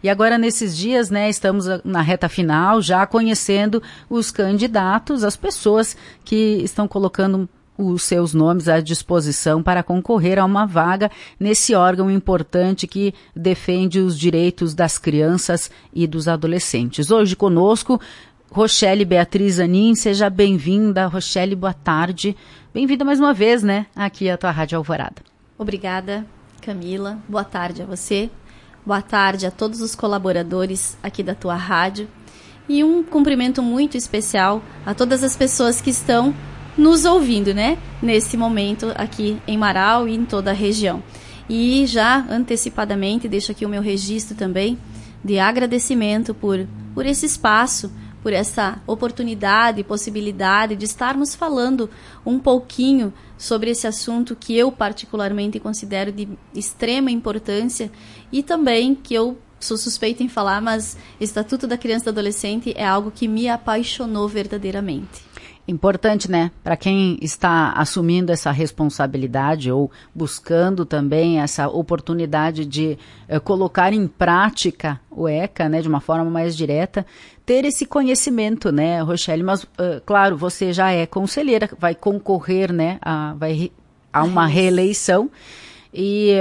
E agora, nesses dias, né, estamos na reta final, já conhecendo os candidatos, as pessoas que estão colocando os seus nomes à disposição para concorrer a uma vaga nesse órgão importante que defende os direitos das crianças e dos adolescentes. Hoje conosco, Rochelle Beatriz Zanin, seja bem-vinda. Rochelle, boa tarde. Bem-vinda mais uma vez, né, aqui à tua Rádio Alvorada. Obrigada, Camila. Boa tarde a você. Boa tarde a todos os colaboradores aqui da tua rádio. E um cumprimento muito especial a todas as pessoas que estão nos ouvindo, né, nesse momento aqui em Marau e em toda a região. E já antecipadamente deixo aqui o meu registro também de agradecimento por esse espaço, por essa oportunidade e possibilidade de estarmos falando um pouquinho sobre esse assunto que eu particularmente considero de extrema importância e também que eu sou suspeita em falar, mas Estatuto da Criança e do Adolescente é algo que me apaixonou verdadeiramente. Importante, né? Para quem está assumindo essa responsabilidade ou buscando também essa oportunidade de colocar em prática o ECA, né, de uma forma mais direta, ter esse conhecimento, né, Rochelle? Mas, claro, você já é conselheira, vai concorrer, né, a uma reeleição e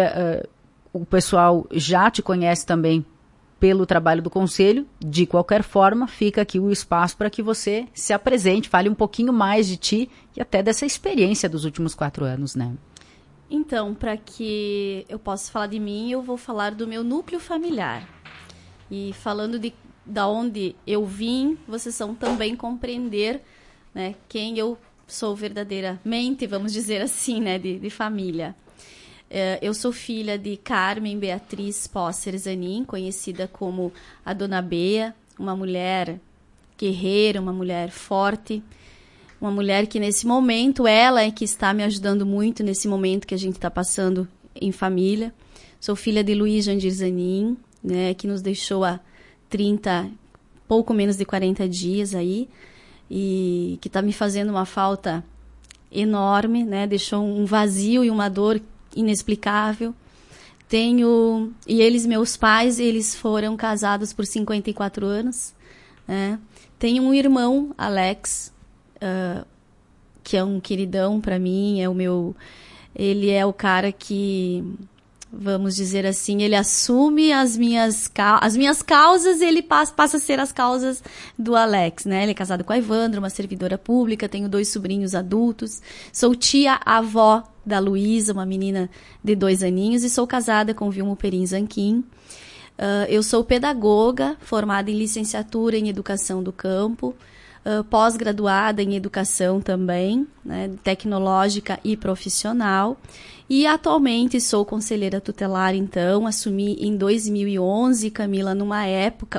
o pessoal já te conhece também pelo trabalho do Conselho. De qualquer forma, fica aqui o espaço para que você se apresente, fale um pouquinho mais de ti e até dessa experiência dos últimos 4 anos, né? Então, para que eu possa falar de mim, eu vou falar do meu núcleo familiar. E falando da onde eu vim, vocês vão também compreender, né, quem eu sou verdadeiramente, vamos dizer assim, né, de família. Eu sou filha de Carmen Beatriz Posser Zanin, conhecida como a Dona Bea, uma mulher guerreira, uma mulher forte, uma mulher que nesse momento, ela é que está me ajudando muito nesse momento que a gente está passando em família. Sou filha de Luiz Jandir Zanin, né, que nos deixou há pouco menos de 40 dias aí, e que está me fazendo uma falta enorme, né, deixou um vazio e uma dor inexplicável. E eles, meus pais, eles foram casados por 54 anos, né? Tenho um irmão, Alex, que é um queridão para mim, ele é o cara que, vamos dizer assim, ele assume as minhas causas e ele passa a ser as causas do Alex, né? Ele é casado com a Ivandra, uma servidora pública, tenho 2 sobrinhos adultos, sou tia-avó da Luísa, uma menina de 2 aninhos, e sou casada com o Vilmo Perim Zanquim. Eu sou pedagoga, formada em licenciatura em Educação do Campo, pós-graduada em Educação também, né, tecnológica e profissional, e atualmente sou conselheira tutelar, então, assumi em 2011, Camila, numa época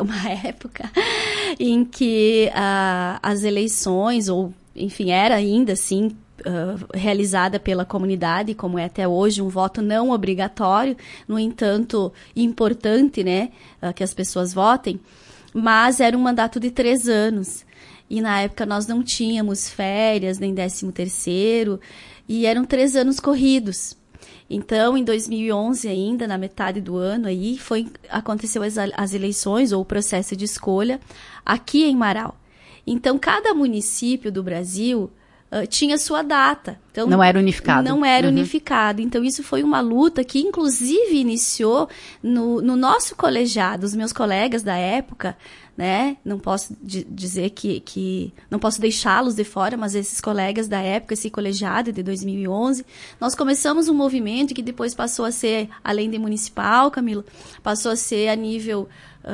em que as eleições, ou enfim, era ainda assim, realizada pela comunidade, como é até hoje, um voto não obrigatório, no entanto, importante, né, que as pessoas votem, mas era um mandato de 3 anos, e na época nós não tínhamos férias, nem 13º, e eram 3 anos corridos. Então, em 2011 ainda, na metade do ano, aí, aconteceu as eleições, ou o processo de escolha, aqui em Marau. Então, cada município do Brasil tinha sua data. Então, não era unificado. Não era unificado. Então, isso foi uma luta que, inclusive, iniciou no nosso colegiado. Os meus colegas da época, né? Não posso dizer que não posso deixá-los de fora, mas esses colegas da época, esse colegiado de 2011, nós começamos um movimento que depois passou a ser, além de municipal, Camilo, passou a ser a nível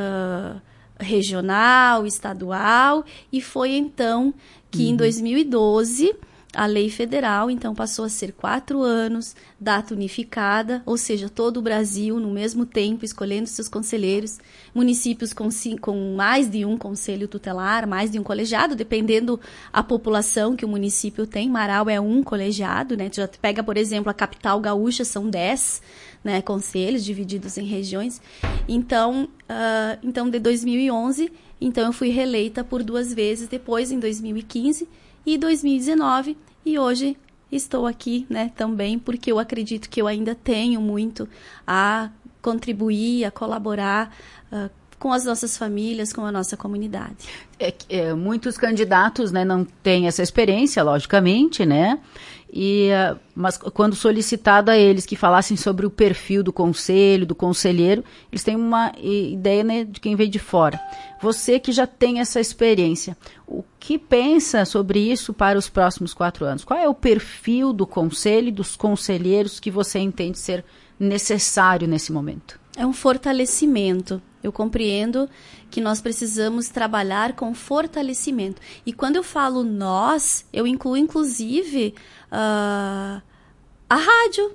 regional, estadual, e foi então que em 2012 a lei federal então passou a ser 4 anos, data unificada, ou seja, todo o Brasil no mesmo tempo escolhendo seus conselheiros, municípios com mais de um conselho tutelar, mais de um colegiado, dependendo a população que o município tem. Marau é um colegiado, né? Tu já pega, por exemplo, a capital gaúcha, são 10, né, conselhos divididos em regiões. Então, de 2011, então eu fui reeleita por 2 vezes, depois em 2015 e 2019, e hoje estou aqui, né, também porque eu acredito que eu ainda tenho muito a contribuir, a colaborar com as nossas famílias, com a nossa comunidade. Muitos candidatos, né, não têm essa experiência, logicamente, né? Mas quando solicitado a eles que falassem sobre o perfil do conselho, do conselheiro, eles têm uma ideia, né, de quem veio de fora. Você que já tem essa experiência, o que pensa sobre isso para os próximos 4 anos? Qual é o perfil do conselho e dos conselheiros que você entende ser necessário nesse momento? É um fortalecimento. Eu compreendo que nós precisamos trabalhar com fortalecimento. E quando eu falo nós, eu incluo inclusive a rádio.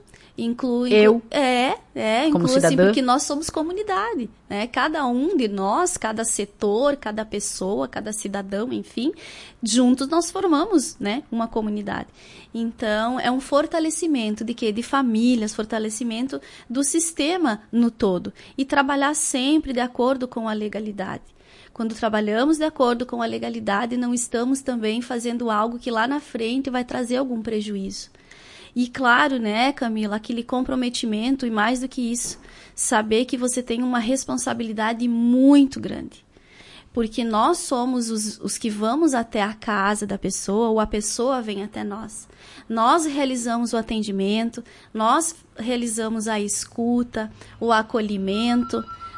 Eu, como cidadã, assim, porque nós somos comunidade, né? Cada um de nós, cada setor, cada pessoa, cada cidadão, enfim, juntos nós formamos, né, uma comunidade. Então, é um fortalecimento de quê? De famílias, fortalecimento do sistema no todo. E trabalhar sempre de acordo com a legalidade. Quando trabalhamos de acordo com a legalidade, não estamos também fazendo algo que lá na frente vai trazer algum prejuízo. E claro, né, Camila, aquele comprometimento e mais do que isso, saber que você tem uma responsabilidade muito grande. Porque nós somos os que vamos até a casa da pessoa ou a pessoa vem até nós. Nós realizamos o atendimento, nós realizamos a escuta, o acolhimento,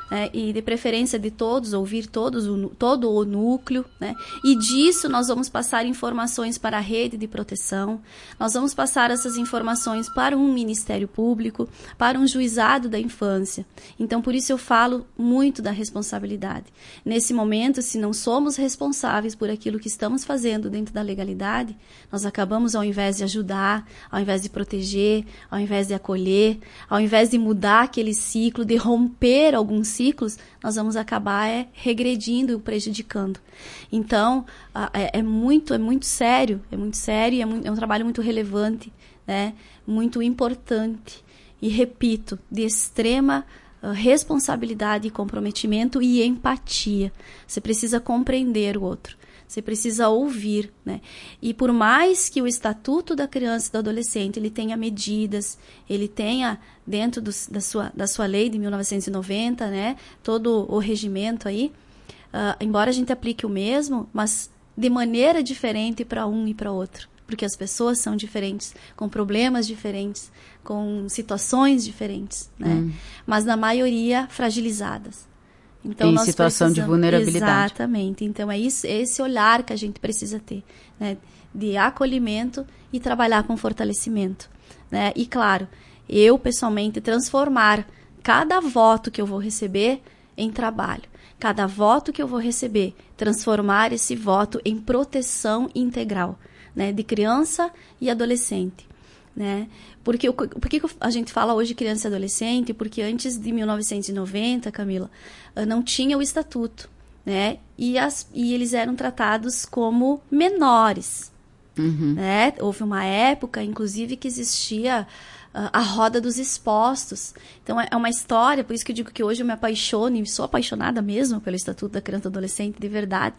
e de preferência de todos, ouvir todo o núcleo, né? E disso nós vamos passar informações para a rede de proteção, nós vamos passar essas informações para um Ministério Público, para um juizado da infância. Então, por isso eu falo muito da responsabilidade. Nesse momento, se não somos responsáveis por aquilo que estamos fazendo dentro da legalidade, nós acabamos, ao invés de ajudar, ao invés de proteger, ao invés de acolher, ao invés de mudar aquele ciclo, de romper alguns ciclos, nós vamos acabar regredindo e prejudicando. Então, é muito sério, e é um trabalho muito relevante, né? Muito importante. E repito, de extrema responsabilidade e comprometimento e empatia. Você precisa compreender o outro. Você precisa ouvir, né? E por mais que o Estatuto da Criança e do Adolescente ele tenha medidas, ele tenha dentro da sua lei de 1990, né? Todo o regimento aí, embora a gente aplique o mesmo, mas de maneira diferente para um e para outro. Porque as pessoas são diferentes, com problemas diferentes, com situações diferentes, né? Mas na maioria fragilizadas. Então, em situação de vulnerabilidade. Exatamente. Então, é esse olhar que a gente precisa ter, né? De acolhimento e trabalhar com fortalecimento, né? E, claro, eu, pessoalmente, transformar cada voto que eu vou receber em trabalho. Cada voto que eu vou receber, transformar esse voto em proteção integral, né? De criança e adolescente. Né? Por que a gente fala hoje criança e adolescente? Porque antes de 1990, Camila, não tinha o estatuto, né? E eles eram tratados como menores. Né? Houve uma época, inclusive, que existia a roda dos expostos. Então, é uma história, por isso que eu digo que hoje eu me apaixono, e sou apaixonada mesmo pelo Estatuto da Criança e do Adolescente, de verdade.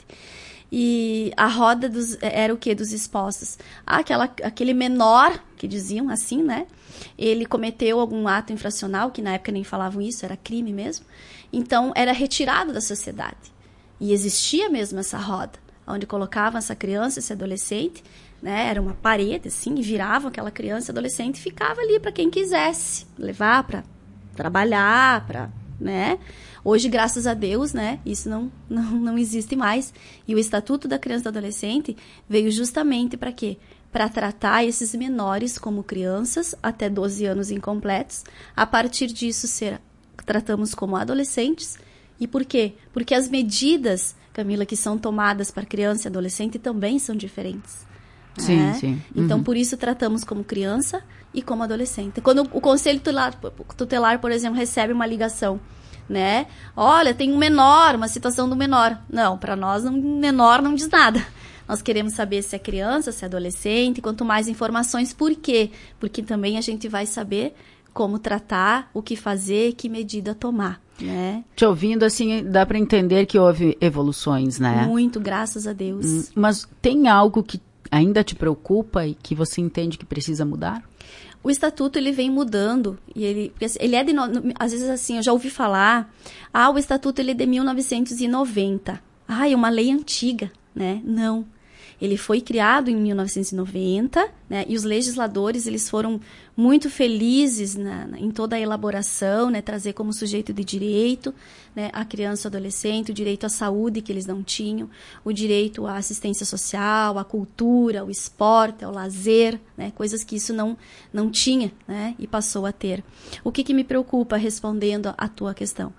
E a roda era o quê? Dos expostos. Aquele menor, que diziam assim, né? Ele cometeu algum ato infracional, que na época nem falavam isso, era crime mesmo. Então, era retirado da sociedade. E existia mesmo essa roda, onde colocavam essa criança, esse adolescente, né? Era uma parede, assim, e viravam aquela criança, adolescente, e ficava ali para quem quisesse levar para trabalhar, né? Hoje, graças a Deus, né, isso não existe mais. E o Estatuto da Criança e do Adolescente veio justamente para quê? Para tratar esses menores como crianças até 12 anos incompletos. A partir disso, tratamos como adolescentes. E por quê? Porque as medidas, Camila, que são tomadas para criança e adolescente também são diferentes. Sim, né? sim. Então, por isso, tratamos como criança e como adolescente. Quando o Conselho Tutelar, por exemplo, recebe uma ligação, né? Olha, tem um menor, uma situação do menor. Não, para nós, menor não diz nada. Nós queremos saber se é criança, se é adolescente, quanto mais informações. Por quê? Porque também a gente vai saber como tratar, o que fazer, que medida tomar, né? Te ouvindo, assim, dá para entender que houve evoluções, né? Muito, graças a Deus. Mas tem algo que ainda te preocupa e que você entende que precisa mudar? O estatuto, ele vem mudando, e ele é de, às vezes assim, eu já ouvi falar, o estatuto ele é de 1990. É uma lei antiga, né? Não. Ele foi criado em 1990, né? E os legisladores, eles foram muito felizes em toda a elaboração, né? Trazer como sujeito de direito, né? A criança e o adolescente, o direito à saúde que eles não tinham, o direito à assistência social, à cultura, ao esporte, ao lazer, né? Coisas que isso não tinha, né? E passou a ter. O que me preocupa, respondendo à tua questão?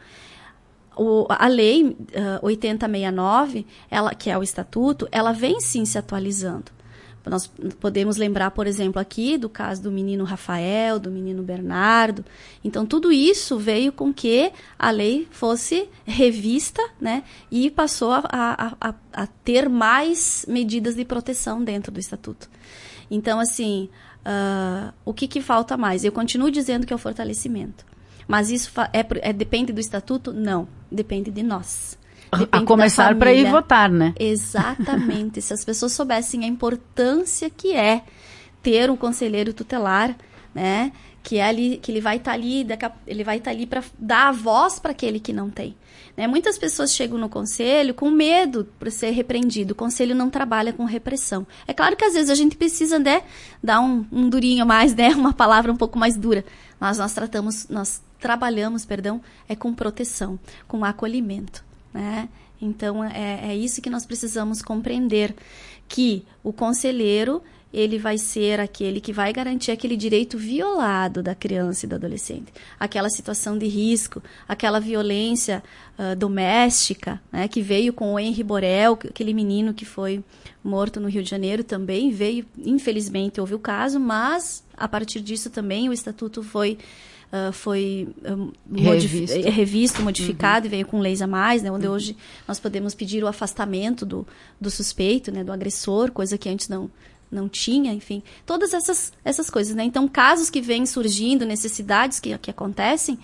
A lei 8069, que é o estatuto, ela vem sim se atualizando. Nós podemos lembrar, por exemplo, aqui do caso do menino Rafael, do menino Bernardo. Então, tudo isso veio com que a lei fosse revista, né, e passou a ter mais medidas de proteção dentro do estatuto. Então, assim, o que falta mais? Eu continuo dizendo que é o fortalecimento. Mas isso depende do estatuto? Não, depende de nós. Depende a começar para ir votar, né? Exatamente. Se as pessoas soubessem a importância que é ter um conselheiro tutelar, né? Que ele vai estar ali para dar a voz para aquele que não tem. Né? Muitas pessoas chegam no conselho com medo por ser repreendido. O conselho não trabalha com repressão. É claro que às vezes a gente precisa, né, dar um durinho a mais, né, uma palavra um pouco mais dura. Mas nós trabalhamos com proteção, com acolhimento, né? Então, é isso que nós precisamos compreender, que o conselheiro, ele vai ser aquele que vai garantir aquele direito violado da criança e do adolescente. Aquela situação de risco, aquela violência doméstica, né, que veio com o Henri Borel, aquele menino que foi morto no Rio de Janeiro também veio, infelizmente houve o caso, mas a partir disso também o estatuto foi revisto, modificado, e veio com leis a mais, né, onde hoje nós podemos pedir o afastamento do suspeito, né, do agressor, coisa que antes não tinha, enfim, todas essas coisas, né? Então, casos que vêm surgindo, necessidades que acontecem,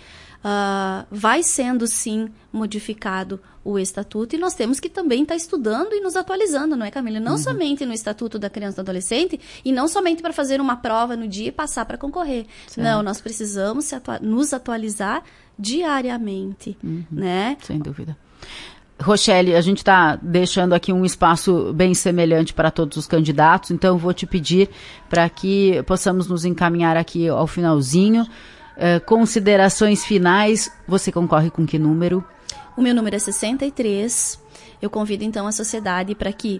vai sendo, sim, modificado o estatuto, e nós temos que também estar estudando e nos atualizando, não é, Camila? Não somente no estatuto da criança e do adolescente, e não somente para fazer uma prova no dia e passar para concorrer. Certo. Não, nós precisamos nos atualizar diariamente, né? Sem dúvida. Rochelle, a gente está deixando aqui um espaço bem semelhante para todos os candidatos, então eu vou te pedir para que possamos nos encaminhar aqui ao finalzinho. Considerações finais, você concorre com que número? O meu número é 63. Eu convido então a sociedade para que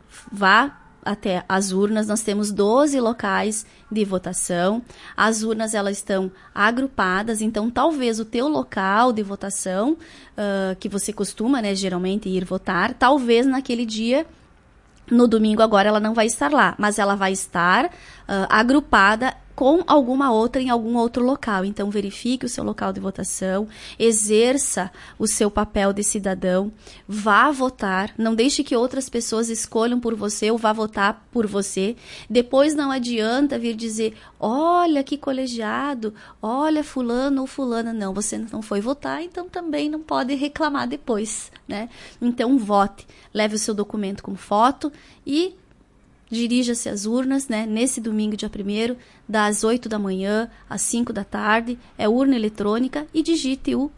vá até as urnas. Nós temos 12 locais de votação. As urnas, elas estão agrupadas, então talvez o teu local de votação, que você costuma, né, geralmente ir votar, talvez naquele dia, no domingo agora, ela não vai estar lá, mas ela vai estar agrupada com alguma outra em algum outro local. Então, verifique o seu local de votação, exerça o seu papel de cidadão, vá votar, não deixe que outras pessoas escolham por você ou vá votar por você. Depois não adianta vir dizer, olha que colegiado, olha fulano ou fulana. Não, você não foi votar, então também não pode reclamar depois, né? Então, vote, leve o seu documento com foto e dirija-se às urnas, né, nesse domingo, dia 1º, das 8 da manhã às 5 da tarde, é urna eletrônica, e digite o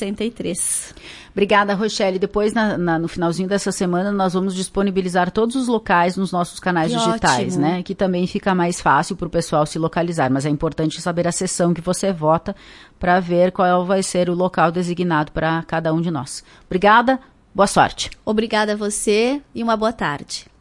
63. Obrigada, Rochelle. Depois, no finalzinho dessa semana, nós vamos disponibilizar todos os locais nos nossos canais digitais, né, que também fica mais fácil para o pessoal se localizar, mas é importante saber a sessão que você vota para ver qual vai ser o local designado para cada um de nós. Obrigada, boa sorte. Obrigada a você e uma boa tarde.